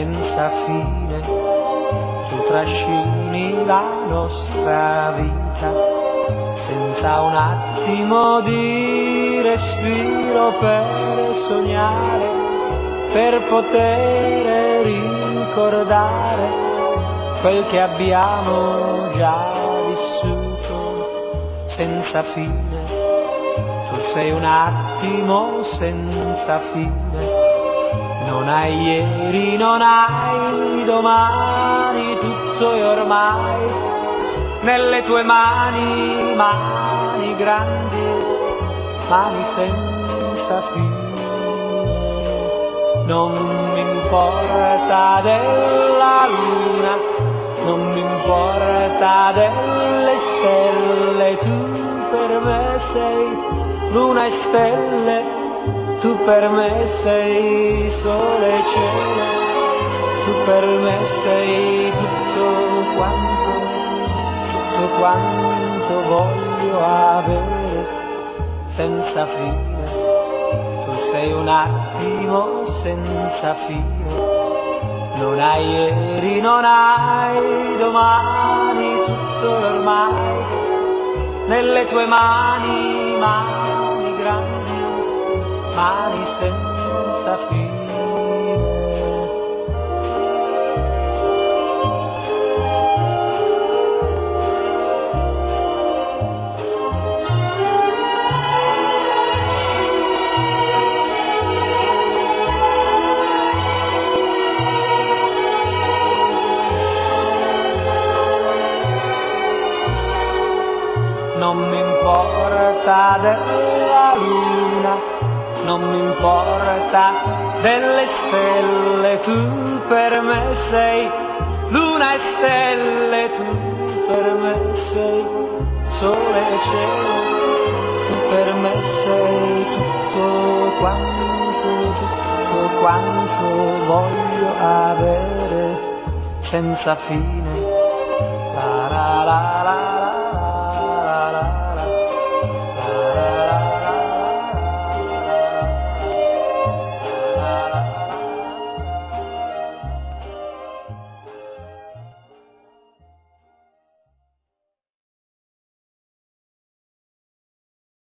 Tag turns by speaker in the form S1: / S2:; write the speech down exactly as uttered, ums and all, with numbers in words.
S1: senza fine. Tu trascini la nostra vita senza un attimo di respiro per sognare, per poter ricordare quel che abbiamo già vissuto senza fine. Tu sei un attimo senza fine. Non hai ieri, non hai domani, tutto è ormai nelle tue mani, mani grandi, mani senza fine. Non mi importa della luna, non mi importa delle stelle, tu per me sei luna e stelle. Tu per me sei sole e cielo, tu per me sei tutto quanto, tutto quanto voglio avere senza fine. Tu sei un attimo senza fine. Non hai ieri, non hai domani, tutto ormai nelle tue mani, mani grandi, mani senza fine. Non mi importa della luna, non mi importa delle stelle, tu per me sei luna e stelle, tu per me sei sole e cielo, tu per me sei tutto quanto, tutto quanto voglio avere senza fine. La la la la.